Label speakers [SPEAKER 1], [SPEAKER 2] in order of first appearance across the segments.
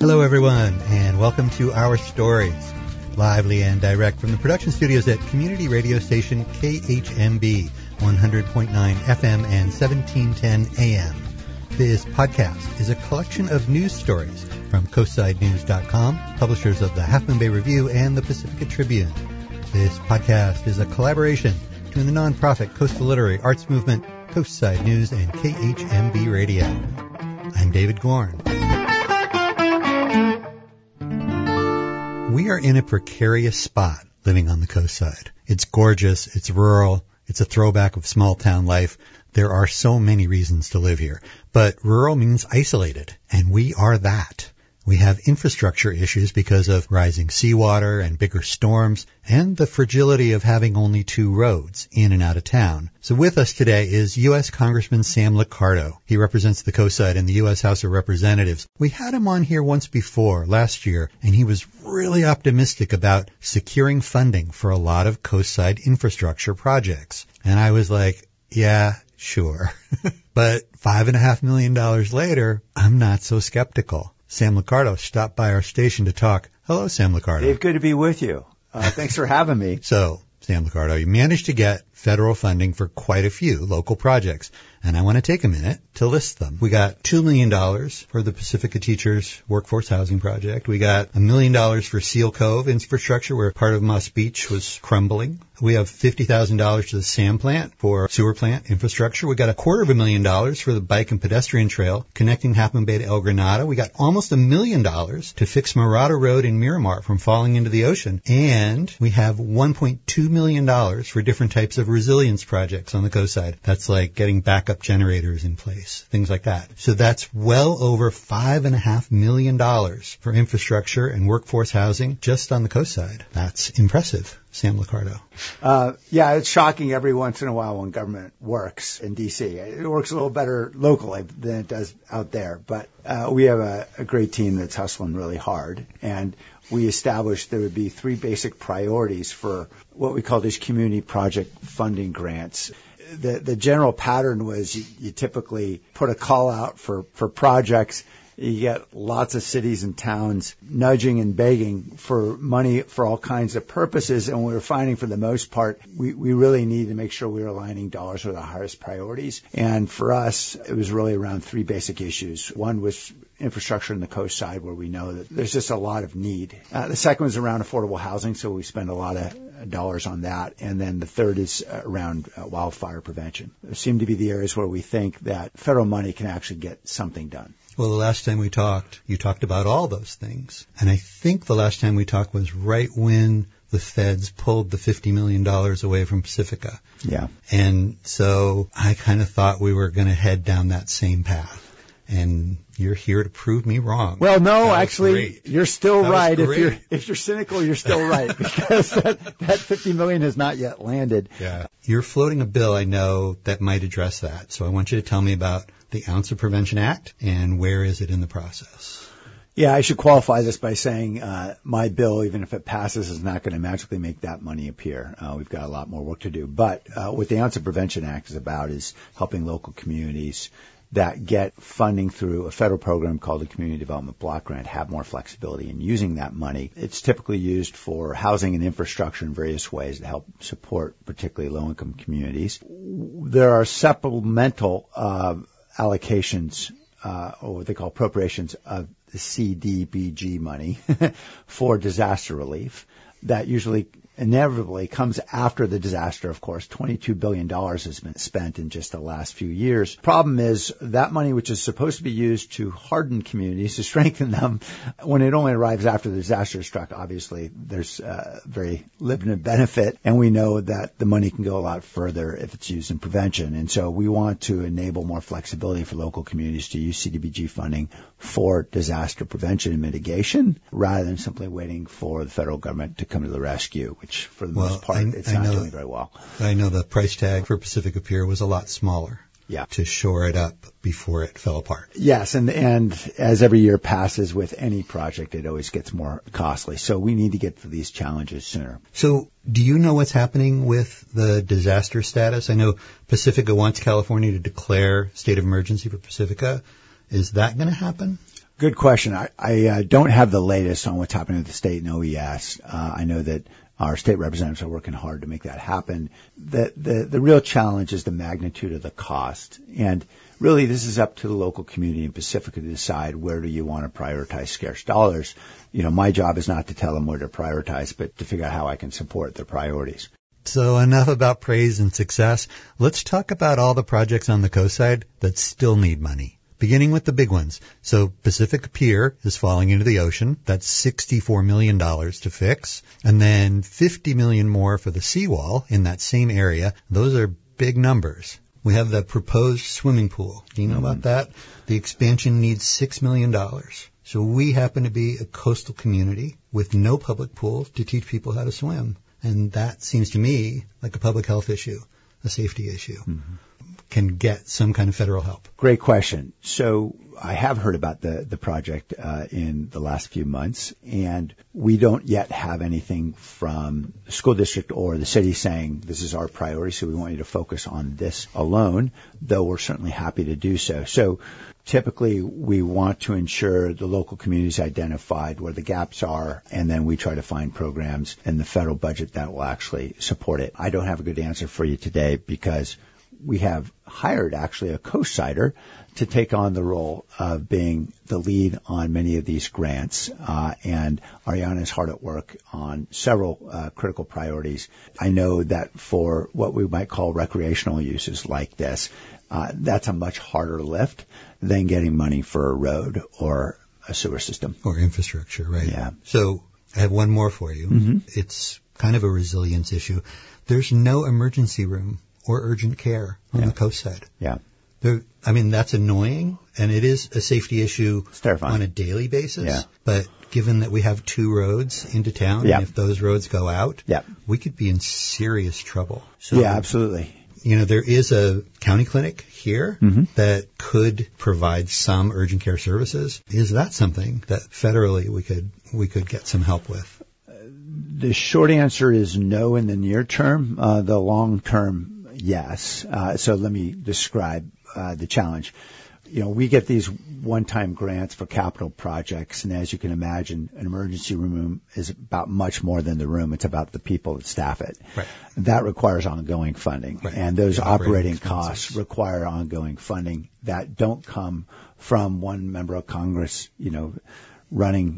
[SPEAKER 1] Hello, everyone, and welcome to Our Stories, lively and direct from the production studios at community radio station KHMB, 100.9 FM and 1710 AM. This podcast is a collection of news stories from CoastsideNews.com, publishers of the Half Moon Bay Review and the Pacifica Tribune. This podcast is a collaboration between the nonprofit Coastal Literary Arts Movement, Coastside News, and KHMB Radio. I'm David Gorn. We are in a precarious spot living on the coast side. It's gorgeous, it's rural, it's a throwback of small town life. There are so many reasons to live here. But rural means isolated, and we are that. We have infrastructure issues because of rising seawater and bigger storms, and the fragility of having only two roads in and out of town. So with us today is U.S. Congressman Sam Liccardo. He represents the coastside in the U.S. House of Representatives. We had him on here once before, last year, and he was really optimistic about securing funding for a lot of coastside infrastructure projects. And I was like, yeah, sure. But $5.5 million later, I'm not so skeptical. Sam Liccardo stopped by our station to talk. Hello, Sam Liccardo.
[SPEAKER 2] Dave, good to be with you. Thanks for having me.
[SPEAKER 1] So, Sam Liccardo, you managed to get federal funding for quite a few local projects, and I want to take a minute to list them. We got $2 million for the Pacifica Teachers Workforce Housing Project. We got $1 million for Seal Cove infrastructure, where part of Moss Beach was crumbling. We have $50,000 to the sand plant for sewer plant infrastructure. We got $250,000 for the bike and pedestrian trail connecting Half Moon Bay to El Granada. We got almost $1 million to fix Marata Road in Miramar from falling into the ocean. And we have $1.2 million for different types of resilience projects on the coast side. That's like getting backup generators in place, things like that. So that's well over $5.5 million for infrastructure and workforce housing just on the coast side. That's impressive. Sam Liccardo.
[SPEAKER 2] Yeah, it's shocking every once in a while when government works in D.C. It works a little better locally than it does out there. But we have a great team that's hustling really hard. And we established there would be three basic priorities for what we call these community project funding grants. The general pattern was you typically put a call out for projects. You get lots of cities and towns nudging and begging for money for all kinds of purposes. And we were finding for the most part, we really needed to make sure we were aligning dollars with the highest priorities. And for us, it was really around three basic issues. One was infrastructure in the coast side, where we know that there's just a lot of need. The second was around affordable housing, so we spend a lot of dollars on that. And then the third is around wildfire prevention. There seem to be the areas where we think that federal money can actually get something done.
[SPEAKER 1] Well, the last time we talked, you talked about all those things. And I think the last time we talked was right when the feds pulled the $50 million away from Pacifica.
[SPEAKER 2] Yeah.
[SPEAKER 1] And so I kind of thought we were going to head down that same path. And you're here to prove me wrong.
[SPEAKER 2] Well, no, actually, you're still right.
[SPEAKER 1] Great.
[SPEAKER 2] If you're cynical, you're still right, because that $50 million has not yet landed.
[SPEAKER 1] Yeah. You're floating a bill, I know, that might address that. So I want you to tell me about the Ounce of Prevention Act and where is it in the process?
[SPEAKER 2] Yeah, I should qualify this by saying my bill, even if it passes, is not going to magically make that money appear. We've got a lot more work to do. But what the Ounce of Prevention Act is about is helping local communities that get funding through a federal program called the Community Development Block Grant have more flexibility in using that money. It's typically used for housing and infrastructure in various ways to help support particularly low-income communities. There are supplemental allocations, or what they call appropriations of the CDBG money for disaster relief that usually inevitably comes after the disaster, of course. $22 billion has been spent in just the last few years. Problem is that money, which is supposed to be used to harden communities, to strengthen them, when it only arrives after the disaster is struck, obviously there's very limited benefit. And we know that the money can go a lot further if it's used in prevention. And so we want to enable more flexibility for local communities to use CDBG funding for disaster prevention and mitigation, rather than simply waiting for the federal government to come to the rescue, which for the most part, it's not doing very well.
[SPEAKER 1] I know the price tag for Pacifica Pier was a lot smaller.
[SPEAKER 2] Yeah.
[SPEAKER 1] To shore it up before it fell apart.
[SPEAKER 2] Yes, and as every year passes with any project, it always gets more costly. So we need to get to these challenges sooner.
[SPEAKER 1] So do you know what's happening with the disaster status? I know Pacifica wants California to declare state of emergency for Pacifica. Is that going to happen?
[SPEAKER 2] Good question. I don't have the latest on what's happening with the state and OES. I know that our state representatives are working hard to make that happen. The real challenge is the magnitude of the cost. And really, this is up to the local community in Pacifica to decide where do you want to prioritize scarce dollars. My job is not to tell them where to prioritize, but to figure out how I can support their priorities.
[SPEAKER 1] So enough about praise and success. Let's talk about all the projects on the coast side that still need money. Beginning with the big ones. So Pacific Pier is falling into the ocean. That's $64 million to fix. And then $50 million more for the seawall in that same area. Those are big numbers. We have the proposed swimming pool. Do you know about that? The expansion needs $6 million. So we happen to be a coastal community with no public pool to teach people how to swim. And that seems to me like a public health issue, a safety issue. Can get some kind of federal help.
[SPEAKER 2] Great question. So I have heard about the project in the last few months, and we don't yet have anything from the school district or the city saying this is our priority, so we want you to focus on this alone, though we're certainly happy to do so. So typically we want to ensure the local community is identified where the gaps are, and then we try to find programs in the federal budget that will actually support it. I don't have a good answer for you today because we have hired actually a co-sider to take on the role of being the lead on many of these grants. And Ariana is hard at work on several critical priorities. I know that for what we might call recreational uses like this, that's a much harder lift than getting money for a road or a sewer system.
[SPEAKER 1] Or infrastructure, right?
[SPEAKER 2] Yeah.
[SPEAKER 1] So I have one more for you. It's kind of a resilience issue. There's no emergency room or urgent care on the coast side.
[SPEAKER 2] Yeah.
[SPEAKER 1] That's annoying, and it is a safety issue on a daily basis.
[SPEAKER 2] Yeah.
[SPEAKER 1] But given that we have 2 roads into town, and if those roads go out, we could be in serious trouble. So,
[SPEAKER 2] yeah, absolutely.
[SPEAKER 1] There is a county clinic here that could provide some urgent care services. Is that something that federally we could get some help with?
[SPEAKER 2] The short answer is no in the near term. The long term, yes. So let me describe the challenge. We get these one-time grants for capital projects, and as you can imagine, an emergency room is about much more than the room. It's about the people that staff it. Right. That requires ongoing funding, and those operating costs require ongoing funding that don't come from one member of Congress, running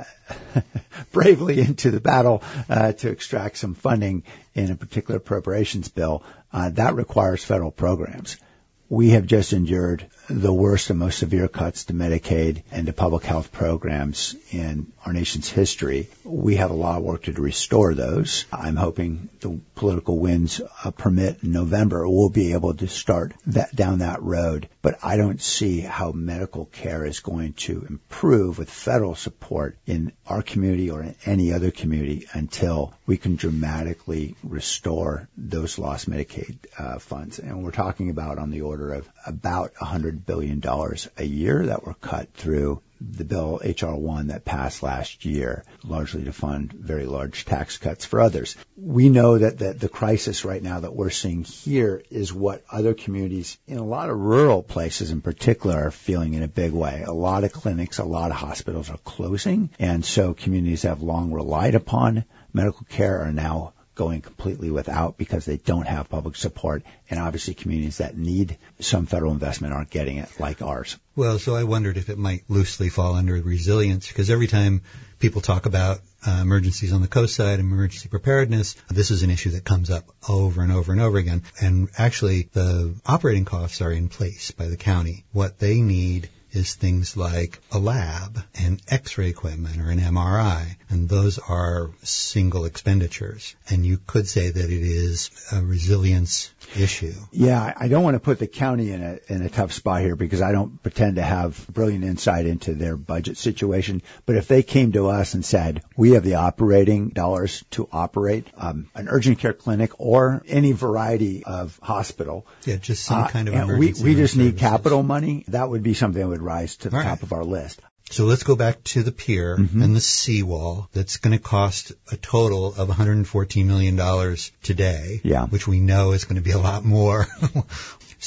[SPEAKER 2] bravely into the battle to extract some funding in a particular appropriations bill. That requires federal programs. We have just endured the worst and most severe cuts to Medicaid and to public health programs in our nation's history. We have a lot of work to do to restore those. I'm hoping the political winds permit in November, we'll be able to start down that road. But I don't see how medical care is going to improve with federal support in our community or in any other community until we can dramatically restore those lost Medicaid funds. And we're talking about on the order of about $100 billion a year that were cut through the bill H.R. 1 that passed last year, largely to fund very large tax cuts for others. We know that the crisis right now that we're seeing here is what other communities in a lot of rural places in particular are feeling in a big way. A lot of clinics, a lot of hospitals are closing, and so communities that have long relied upon medical care are now going completely without because they don't have public support, and obviously communities that need some federal investment aren't getting it, like ours.
[SPEAKER 1] Well, so I wondered if it might loosely fall under resilience, because every time people talk about emergencies on the coast side, emergency preparedness, this is an issue that comes up over and over and over again. And actually, the operating costs are in place by the county. What they need is things like a lab and X-ray equipment or an MRI, and those are single expenditures. And you could say that it is a resilience issue.
[SPEAKER 2] Yeah, I don't want to put the county in a tough spot here because I don't pretend to have brilliant insight into their budget situation. But if they came to us and said, we have the operating dollars to operate an urgent care clinic or any variety of hospital.
[SPEAKER 1] Yeah, just some kind of emergency.
[SPEAKER 2] We just need capital money. That would be something that would rise to the top of our list.
[SPEAKER 1] So let's go back to the pier and the seawall. That's going to cost a total of $114 million today, which we know is going to be a lot more. So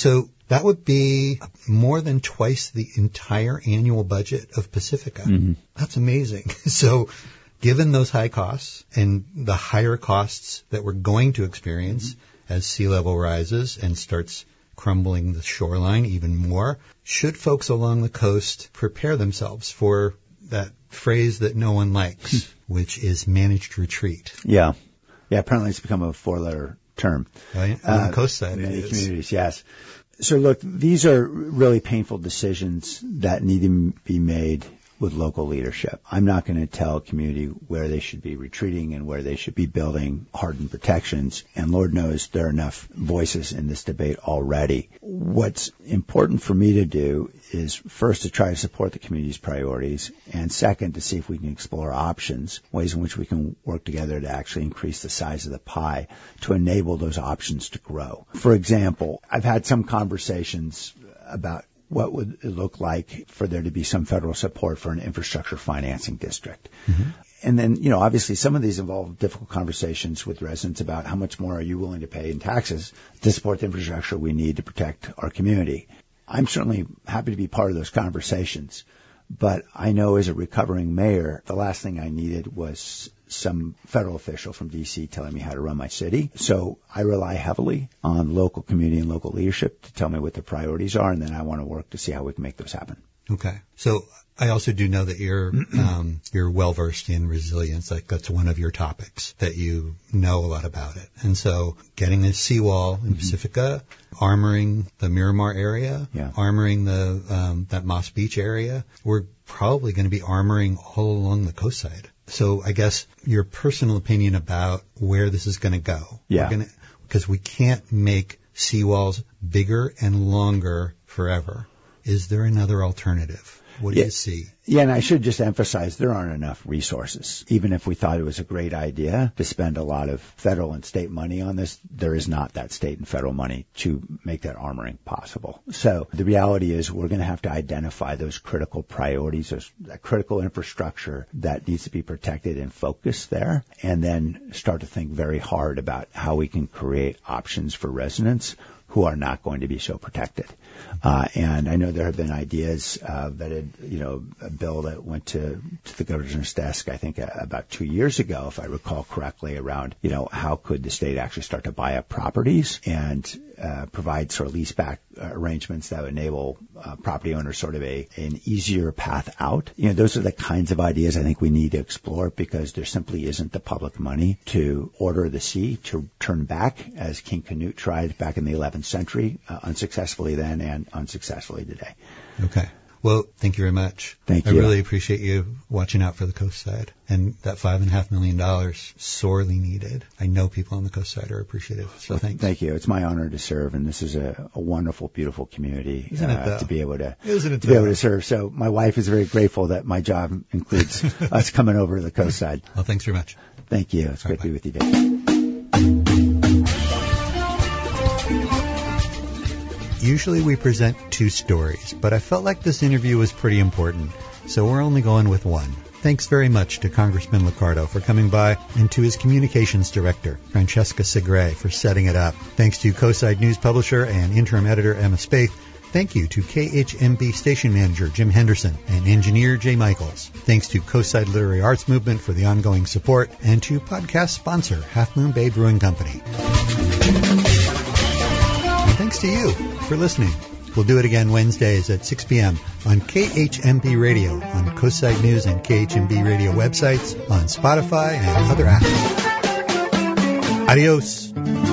[SPEAKER 1] That would be more than twice the entire annual budget of Pacifica. Mm-hmm. That's amazing. So given those high costs and the higher costs that we're going to experience as sea level rises and starts crumbling the shoreline even more, should folks along the coast prepare themselves for that phrase that no one likes, which is managed retreat?
[SPEAKER 2] Yeah. Yeah, apparently it's become a 4-letter term.
[SPEAKER 1] Right? On the coast side,
[SPEAKER 2] many communities, yes. So look, these are really painful decisions that need to be made with local leadership. I'm not going to tell a community where they should be retreating and where they should be building hardened protections. And Lord knows there are enough voices in this debate already. What's important for me to do is first to try to support the community's priorities, and second to see if we can explore options, ways in which we can work together to actually increase the size of the pie to enable those options to grow. For example, I've had some conversations about what would it look like for there to be some federal support for an infrastructure financing district. Mm-hmm. And then, obviously some of these involve difficult conversations with residents about how much more are you willing to pay in taxes to support the infrastructure we need to protect our community. I'm certainly happy to be part of those conversations, but I know as a recovering mayor, the last thing I needed was some federal official from D.C. telling me how to run my city. So I rely heavily on local community and local leadership to tell me what the priorities are, and then I want to work to see how we can make those happen.
[SPEAKER 1] Okay. So I also do know that you're well-versed in resilience. Like that's one of your topics, that you know a lot about it. And so getting a seawall in Pacifica, armoring the Miramar area, armoring that Moss Beach area, we're probably going to be armoring all along the coastside. So I guess your personal opinion about where this is going to go.
[SPEAKER 2] Yeah.
[SPEAKER 1] Because we can't make seawalls bigger and longer forever. Is there another alternative? What do you see?
[SPEAKER 2] Yeah, and I should just emphasize there aren't enough resources. Even if we thought it was a great idea to spend a lot of federal and state money on this, there is not that state and federal money to make that armoring possible. So the reality is we're going to have to identify those critical priorities, that critical infrastructure that needs to be protected and focused there, and then start to think very hard about how we can create options for residents who are not going to be so protected. And I know there have been ideas that had, a bill that went to the governor's desk, I think about 2 years ago, if I recall correctly, around, how could the state actually start to buy up properties and provide sort of leaseback arrangements that would enable property owners sort of an easier path out. Those are the kinds of ideas I think we need to explore, because there simply isn't the public money to order the sea to turn back, as King Canute tried back in the 11th century, unsuccessfully then and unsuccessfully today.
[SPEAKER 1] Okay. Well, thank you very much.
[SPEAKER 2] Thank you.
[SPEAKER 1] I really appreciate you watching out for the coast side. And that $5.5 million, sorely needed. I know people on the coast side are appreciative. So thanks.
[SPEAKER 2] Thank you. It's my honor to serve, and this is a wonderful, beautiful community to be able to serve. So my wife is very grateful that my job includes us coming over to the coast side.
[SPEAKER 1] Well, thanks very much.
[SPEAKER 2] Thank you. It's great to be with you, Dave.
[SPEAKER 1] Usually we present 2 stories, but I felt like this interview was pretty important, so we're only going with 1. Thanks very much to Congressman Liccardo for coming by, and to his communications director, Francesca Segre, for setting it up. Thanks to Coastside News publisher and interim editor Emma Spaeth. Thank you to KHMB station manager Jim Henderson and engineer Jay Michaels. Thanks to Coastside Literary Arts Movement for the ongoing support, and to podcast sponsor Half Moon Bay Brewing Company. Thanks to you for listening. We'll do it again Wednesdays at 6 p.m. on KHMB Radio, on Coastside News and KHMB Radio websites, on Spotify and other apps. Adios.